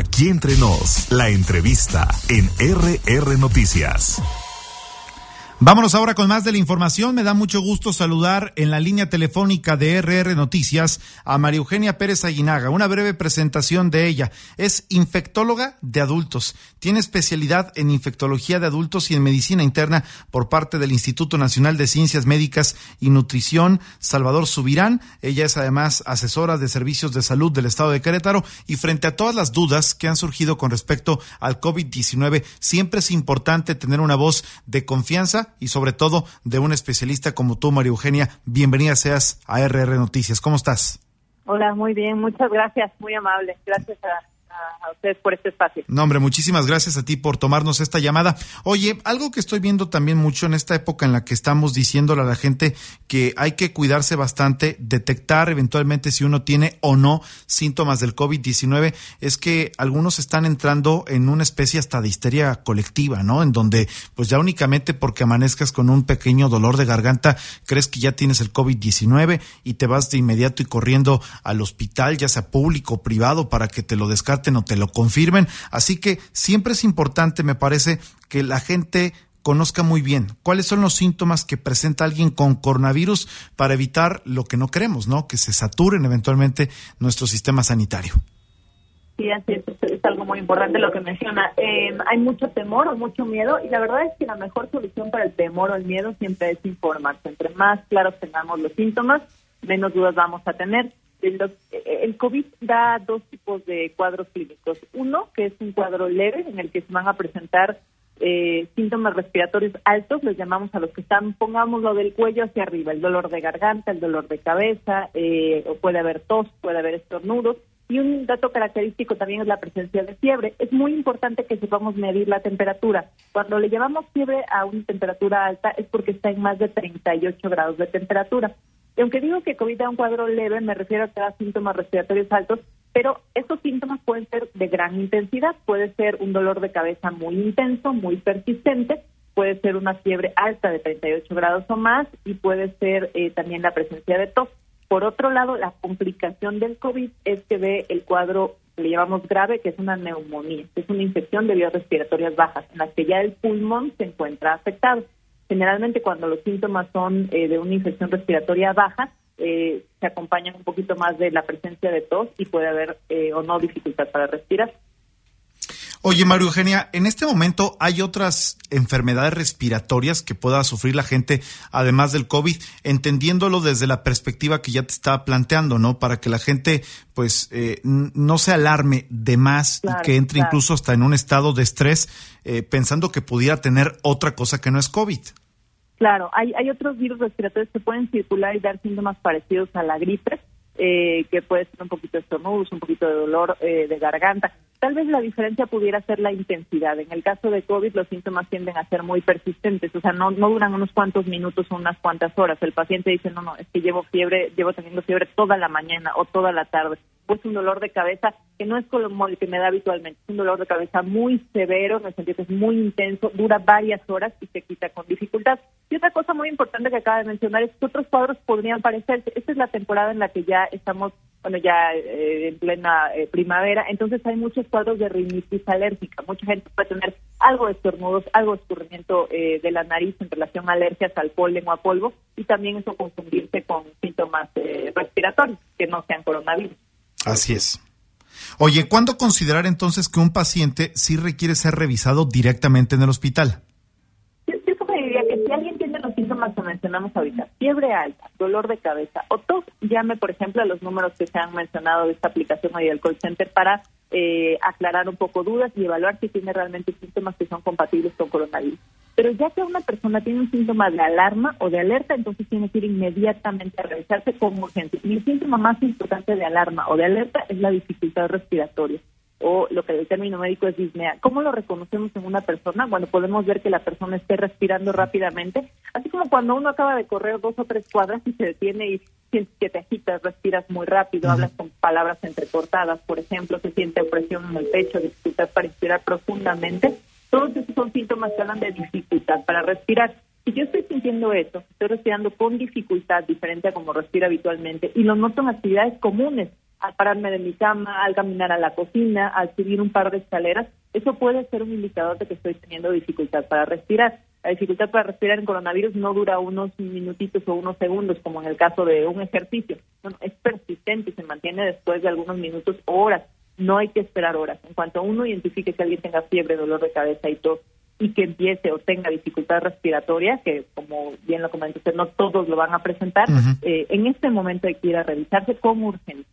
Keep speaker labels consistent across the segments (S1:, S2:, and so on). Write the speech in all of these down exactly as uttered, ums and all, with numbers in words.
S1: Aquí entre nos, la entrevista en R R Noticias.
S2: Vámonos ahora con más de la información. Me da mucho gusto saludar en la línea telefónica de R R Noticias a María Eugenia Pérez Aguinaga. Una breve presentación de ella. Es infectóloga de adultos. Tiene especialidad en infectología de adultos y en medicina interna por parte del Instituto Nacional de Ciencias Médicas y Nutrición Salvador Subirán. Ella es además asesora de servicios de salud del estado de Querétaro, y frente a todas las dudas que han surgido con respecto al COVID diecinueve, siempre es importante tener una voz de confianza y sobre todo de un especialista como tú, María Eugenia. Bienvenida seas a R R Noticias. ¿Cómo estás?
S3: Hola, muy bien, muchas gracias, muy amable. Gracias a, a, a ustedes por este espacio.
S2: No, hombre, muchísimas gracias a ti por tomarnos esta llamada. Oye, algo que estoy viendo también mucho en esta época en la que estamos diciéndole a la gente que hay que cuidarse bastante, detectar eventualmente si uno tiene o no síntomas del COVID diecinueve, es que algunos están entrando en una especie hasta de histeria colectiva, ¿no? En donde pues ya únicamente porque amanezcas con un pequeño dolor de garganta crees que ya tienes el COVID diecinueve y te vas de inmediato y corriendo al hospital, ya sea público o privado, para que te lo descarten o te lo confirmen. Así que siempre es importante, me parece, que la gente conozca muy bien cuáles son los síntomas que presenta alguien con coronavirus para evitar lo que no queremos, ¿no? Que se saturen eventualmente nuestro sistema sanitario.
S3: Sí, así es, es algo muy importante lo que menciona. Eh, hay mucho temor o mucho miedo, y la verdad es que la mejor solución para el temor o el miedo siempre es informarse. Entre más claros tengamos los síntomas, menos dudas vamos a tener. El, el COVID da dos tipos de cuadros clínicos. Uno, que es un cuadro leve, en el que se van a presentar eh, síntomas respiratorios altos, les llamamos a los que están, pongámoslo del cuello hacia arriba, el dolor de garganta, el dolor de cabeza, eh, o puede haber tos, puede haber estornudos. Y un dato característico también es la presencia de fiebre. Es muy importante que sepamos medir la temperatura. Cuando le llamamos fiebre a una temperatura alta es porque está en más de treinta y ocho grados de temperatura. Y aunque digo que COVID da un cuadro leve, me refiero a que da síntomas respiratorios altos, pero estos síntomas pueden ser de gran intensidad. Puede ser un dolor de cabeza muy intenso, muy persistente, puede ser una fiebre alta de treinta y ocho grados o más, y puede ser eh, también la presencia de tos. Por otro lado, la complicación del COVID es que ve el cuadro que le llamamos grave, que es una neumonía, es una infección de vías respiratorias bajas, en la que ya el pulmón se encuentra afectado. Generalmente cuando los síntomas son eh, de una infección respiratoria baja, eh, se acompañan un poquito más de la presencia de tos y puede haber eh, o no dificultad para respirar.
S2: Oye, María Eugenia, en este momento hay otras enfermedades respiratorias que pueda sufrir la gente, además del COVID, entendiéndolo desde la perspectiva que ya te estaba planteando, ¿no? Para que la gente, pues, eh, no se alarme de más, claro, y que entre claro. incluso hasta en un estado de estrés, eh, pensando que pudiera tener otra cosa que no es COVID.
S3: Claro, hay, hay otros virus respiratorios que pueden circular y dar síntomas parecidos a la gripe, eh, que puede ser un poquito de estornudos, un poquito de dolor eh, de garganta. Tal vez la diferencia pudiera ser la intensidad. En el caso de COVID, los síntomas tienden a ser muy persistentes, o sea, no, no duran unos cuantos minutos o unas cuantas horas. El paciente dice, no, no, es que llevo fiebre, llevo teniendo fiebre toda la mañana o toda la tarde. Pues un dolor de cabeza que no es como el que me da habitualmente, es un dolor de cabeza muy severo, en el sentido que es muy intenso, dura varias horas y se quita con dificultad. Y otra cosa muy importante que acaba de mencionar es que otros cuadros podrían parecerse. Esta es la temporada en la que ya estamos, bueno, ya eh, en plena eh, primavera, entonces hay muchos cuadros de rinitis alérgica. Mucha gente puede tener algo de estornudos, algo de escurrimiento eh, de la nariz en relación a alergias al polen o a polvo, y también eso confundirse con síntomas eh, respiratorios que no sean coronavirus.
S2: Así es. Oye, ¿cuándo considerar entonces que un paciente sí requiere ser revisado directamente en el hospital?
S3: Yo, yo sugeriría que si alguien tiene los síntomas que mencionamos ahorita, fiebre alta, dolor de cabeza o tos, llame, por ejemplo, a los números que se han mencionado de esta aplicación y del call center para eh, aclarar un poco dudas y evaluar si tiene realmente síntomas que son compatibles con coronavirus. Pero ya que una persona tiene un síntoma de alarma o de alerta, entonces tiene que ir inmediatamente a revisarse con urgencia. Y el síntoma más importante de alarma o de alerta es la dificultad respiratoria, o lo que el término médico es disnea. ¿Cómo lo reconocemos en una persona? Bueno, podemos ver que la persona esté respirando rápidamente, así como cuando uno acaba de correr dos o tres cuadras y se detiene y sientes que te agitas, respiras muy rápido, uh-huh. hablas con palabras entrecortadas, por ejemplo, se siente opresión en el pecho, dificultad para respirar profundamente. Todos esos son síntomas que hablan de dificultad para respirar. Si yo estoy sintiendo eso, estoy respirando con dificultad diferente a como respiro habitualmente y lo noto en actividades comunes, al pararme de mi cama, al caminar a la cocina, al subir un par de escaleras, eso puede ser un indicador de que estoy teniendo dificultad para respirar. La dificultad para respirar en coronavirus no dura unos minutitos o unos segundos, como en el caso de un ejercicio. Bueno, es persistente y se mantiene después de algunos minutos o horas. No hay que esperar horas. En cuanto uno identifique que alguien tenga fiebre, dolor de cabeza y tos, y que empiece o tenga dificultad respiratoria, que como bien lo comentó usted, no todos lo van a presentar, uh-huh. eh, en este momento hay que ir a revisarse con urgencia.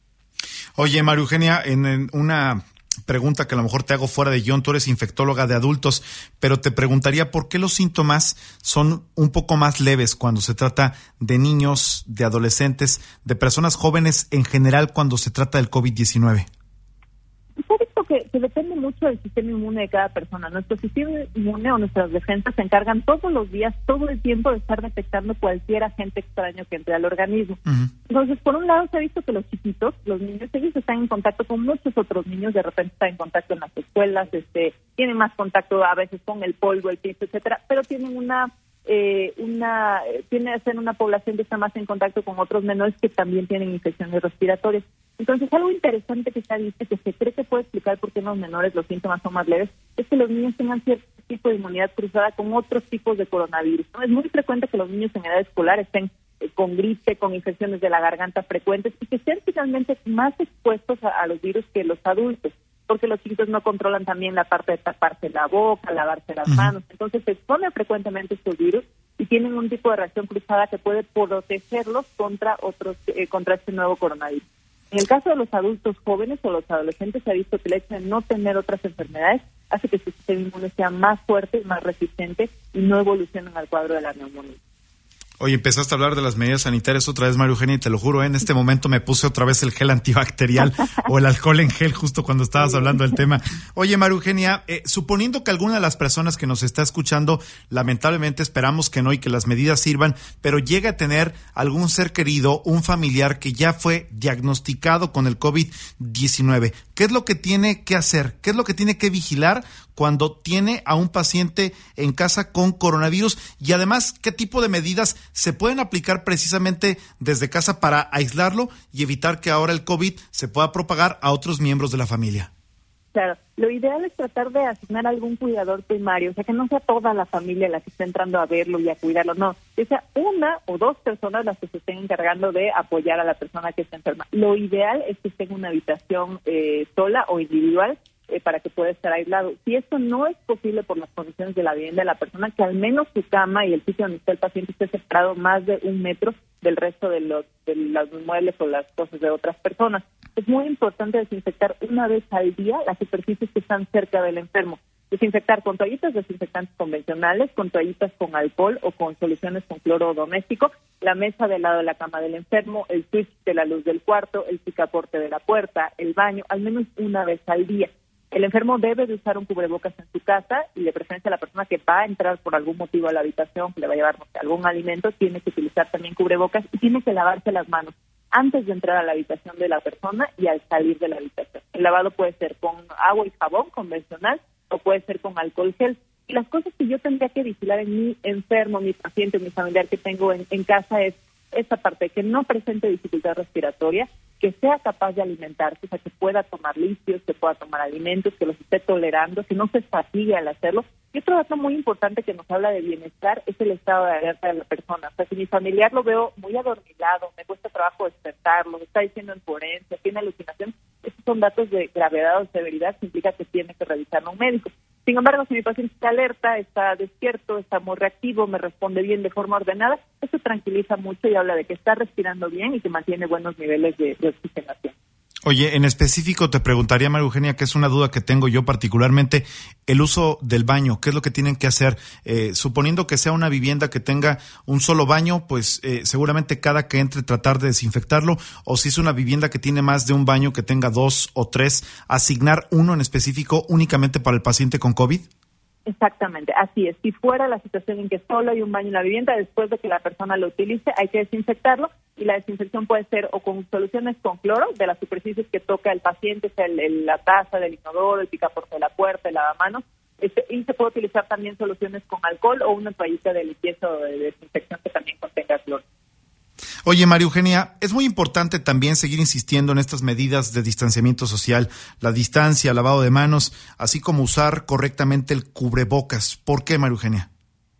S2: Oye, María Eugenia, en, en una pregunta que a lo mejor te hago fuera de guión, tú eres infectóloga de adultos, pero te preguntaría por qué los síntomas son un poco más leves cuando se trata de niños, de adolescentes, de personas jóvenes en general cuando se trata del COVID diecinueve.
S3: Se ha visto que, que depende mucho del sistema inmune de cada persona. Nuestro sistema inmune o nuestras defensas se encargan todos los días, todo el tiempo, de estar detectando cualquier agente extraño que entre al organismo. Uh-huh. Entonces, por un lado, se ha visto que los chiquitos, los niños, ellos están en contacto con muchos otros niños, de repente están en contacto en las escuelas, este, tienen más contacto a veces con el polvo, el piso, etcétera, pero tienen una... Eh, una tiene que ser una población que está más en contacto con otros menores que también tienen infecciones respiratorias. Entonces, algo interesante que se ha visto, que se cree que puede explicar por qué en los menores los síntomas son más leves, es que los niños tengan cierto tipo de inmunidad cruzada con otros tipos de coronavirus, ¿no? Es muy frecuente que los niños en edad escolar estén eh, con gripe, con infecciones de la garganta frecuentes y que estén finalmente más expuestos a, a los virus que los adultos, porque los chiquitos no controlan también la parte de taparse la boca, lavarse las uh-huh. manos. Entonces se exponen frecuentemente estos virus y tienen un tipo de reacción cruzada que puede protegerlos contra otros, eh, contra este nuevo coronavirus. En el caso de los adultos jóvenes o los adolescentes, se ha visto que el hecho de no tener otras enfermedades hace que su sistema inmune sea más fuerte, más resistente y no evolucionen al cuadro de la neumonía.
S2: Oye, empezaste a hablar de las medidas sanitarias otra vez, María Eugenia, y te lo juro, ¿eh? En este momento me puse otra vez el gel antibacterial o el alcohol en gel justo cuando estabas hablando del tema. Oye, María Eugenia, eh, suponiendo que alguna de las personas que nos está escuchando, lamentablemente esperamos que no y que las medidas sirvan, pero llega a tener algún ser querido, un familiar que ya fue diagnosticado con el COVID diecinueve, ¿qué es lo que tiene que hacer? ¿Qué es lo que tiene que vigilar cuando tiene a un paciente en casa con coronavirus? Y además, ¿qué tipo de medidas se pueden aplicar precisamente desde casa para aislarlo y evitar que ahora el COVID se pueda propagar a otros miembros de la familia?
S3: Claro, lo ideal es tratar de asignar algún cuidador primario, o sea, que no sea toda la familia la que esté entrando a verlo y a cuidarlo, no, que sea una o dos personas las que se estén encargando de apoyar a la persona que está enferma. Lo ideal es que esté en una habitación eh, sola o individual, Eh, para que pueda estar aislado. Si esto no es posible por las condiciones de la vivienda de la persona, que al menos su cama y el sitio donde está el paciente esté separado más de un metro del resto de los, de los muebles o las cosas de otras personas. Es muy importante desinfectar una vez al día las superficies que están cerca del enfermo. Desinfectar con toallitas desinfectantes convencionales, con toallitas con alcohol o con soluciones con cloro doméstico, la mesa del lado de la cama del enfermo, el switch de la luz del cuarto, el picaporte de la puerta, el baño, al menos una vez al día. El enfermo debe de usar un cubrebocas en su casa y de preferencia la persona que va a entrar por algún motivo a la habitación, que le va a llevar no sé, algún alimento, tiene que utilizar también cubrebocas y tiene que lavarse las manos antes de entrar a la habitación de la persona y al salir de la habitación. El lavado puede ser con agua y jabón convencional o puede ser con alcohol gel. Y las cosas que yo tendría que vigilar en mi enfermo, mi paciente, mi familiar que tengo en, en casa es esta parte, que no presente dificultad respiratoria, que sea capaz de alimentarse, o sea, que pueda tomar líquidos, que pueda tomar alimentos, que los esté tolerando, que no se fatigue al hacerlo. Y otro dato muy importante que nos habla de bienestar es el estado de alerta de la persona. O sea, si mi familiar lo veo muy adormilado, me cuesta trabajo despertarlo, está diciendo incoherencia, tiene alucinación, estos son datos de gravedad o severidad que implica que tiene que revisarlo un médico. Sin embargo, si mi paciente está alerta, está despierto, está muy reactivo, me responde bien de forma ordenada, eso tranquiliza mucho y habla de que está respirando bien y que mantiene buenos niveles de, de oxigenación.
S2: Oye, en específico te preguntaría, María Eugenia, que es una duda que tengo yo particularmente, el uso del baño, ¿qué es lo que tienen que hacer? Eh, suponiendo que sea una vivienda que tenga un solo baño, pues eh, seguramente cada que entre tratar de desinfectarlo, o si es una vivienda que tiene más de un baño, que tenga dos o tres, asignar uno en específico únicamente para el paciente con COVID.
S3: Exactamente, así es. Si fuera la situación en que solo hay un baño en la vivienda, después de que la persona lo utilice, hay que desinfectarlo y la desinfección puede ser o con soluciones con cloro de las superficies que toca el paciente, sea el, el, la taza del inodoro, el picaporte de la puerta, el lavamanos, este, y se puede utilizar también soluciones con alcohol o una toallita de limpieza o de desinfección que también contenga cloro.
S2: Oye, María Eugenia, es muy importante también seguir insistiendo en estas medidas de distanciamiento social, la distancia, lavado de manos, así como usar correctamente el cubrebocas. ¿Por qué, María Eugenia?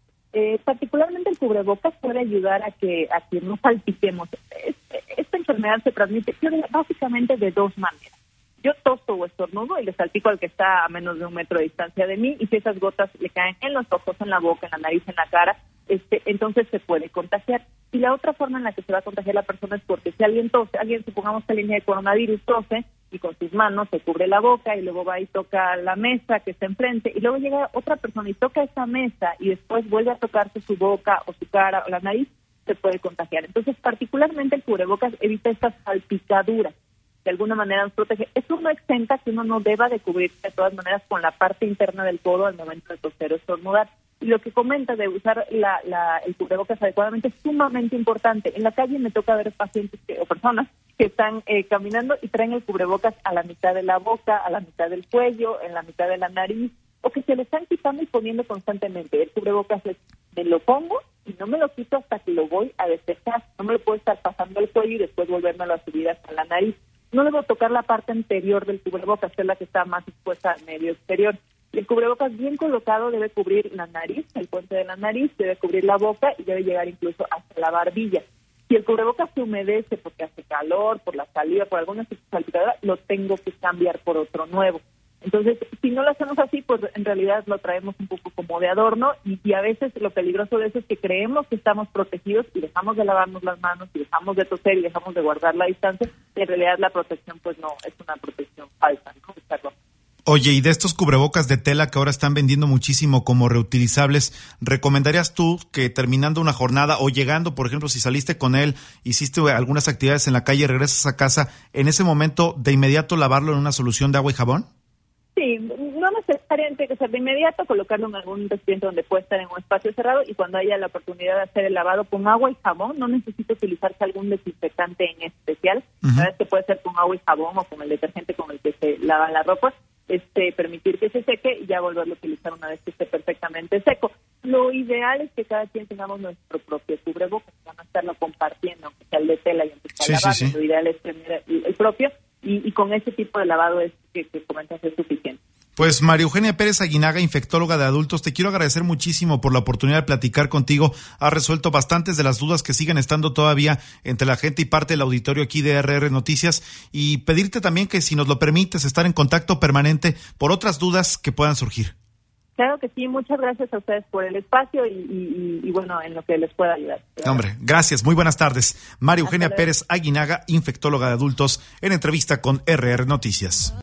S3: Eh, particularmente el cubrebocas puede ayudar a que a que no salpiquemos. Este, esta enfermedad se transmite básicamente de dos maneras. Yo toso o estornudo y le salpico al que está a menos de un metro de distancia de mí, y si esas gotas le caen en los ojos, en la boca, en la nariz, en la cara, este, entonces se puede contagiar. Y la otra forma en la que se va a contagiar la persona es porque si alguien tose, alguien supongamos que línea de coronavirus tose y con sus manos se cubre la boca y luego va y toca la mesa que está enfrente y luego llega otra persona y toca esa mesa y después vuelve a tocarse su boca o su cara o la nariz, se puede contagiar. Entonces, particularmente el cubrebocas evita estas salpicaduras. De alguna manera nos protege. Eso no exenta que uno no deba de cubrirse de todas maneras con la parte interna del codo al momento de toser o estornudar. Y lo que comenta de usar la, la, el cubrebocas adecuadamente es sumamente importante. En la calle me toca ver pacientes que, o personas que están eh, caminando y traen el cubrebocas a la mitad de la boca, a la mitad del cuello, en la mitad de la nariz, o que se le están quitando y poniendo constantemente. El cubrebocas es, me lo pongo y no me lo quito hasta que lo voy a despejar. No me lo puedo estar pasando el cuello y después volvérmelo a subir hasta la nariz. No debo tocar la parte anterior del cubrebocas, que es la que está más expuesta al medio exterior. Y el cubrebocas bien colocado debe cubrir la nariz, el puente de la nariz, debe cubrir la boca y debe llegar incluso hasta la barbilla. Si el cubrebocas se humedece porque hace calor, por la saliva, por alguna salpicadura, lo tengo que cambiar por otro nuevo. Entonces, si no lo hacemos así, pues en realidad lo traemos un poco como de adorno y, y a veces lo peligroso de eso es que creemos que estamos protegidos y dejamos de lavarnos las manos y dejamos de toser y dejamos de guardar la distancia y en realidad la protección pues no, es una protección falsa, ¿no? Exacto.
S2: Oye, y de estos cubrebocas de tela que ahora están vendiendo muchísimo como reutilizables, ¿recomendarías tú que terminando una jornada o llegando, por ejemplo, si saliste con él, hiciste algunas actividades en la calle, regresas a casa, en ese momento de inmediato lavarlo en una solución de agua y jabón?
S3: Sí, no necesariamente que sea de inmediato, colocarlo en algún recipiente donde pueda estar en un espacio cerrado y cuando haya la oportunidad de hacer el lavado con agua y jabón, no necesita utilizarse algún desinfectante en especial. Uh-huh. La verdad es que puede ser con agua y jabón o con el detergente con el que se lava la ropa, este, permitir que se seque y ya volverlo a utilizar una vez que esté perfectamente seco. Lo ideal es que cada quien tengamos nuestro propio cubrebocas, van a estarlo compartiendo, aunque sea el de tela y empezar sí, a lavar, sí, sí. Lo ideal es tener el, el propio. Y, y con ese tipo de lavado es que, que comentas es suficiente.
S2: Pues María Eugenia Pérez Aguinaga, infectóloga de adultos, te quiero agradecer muchísimo por la oportunidad de platicar contigo. Has resuelto bastantes de las dudas que siguen estando todavía entre la gente y parte del auditorio aquí de R R Noticias y pedirte también que si nos lo permites estar en contacto permanente por otras dudas que puedan surgir.
S3: Claro que sí, muchas gracias a ustedes por el espacio y, y, y bueno, en lo que les pueda ayudar.
S2: Hombre, gracias, muy buenas tardes. María Eugenia Pérez Aguinaga, infectóloga de adultos, en entrevista con R R Noticias.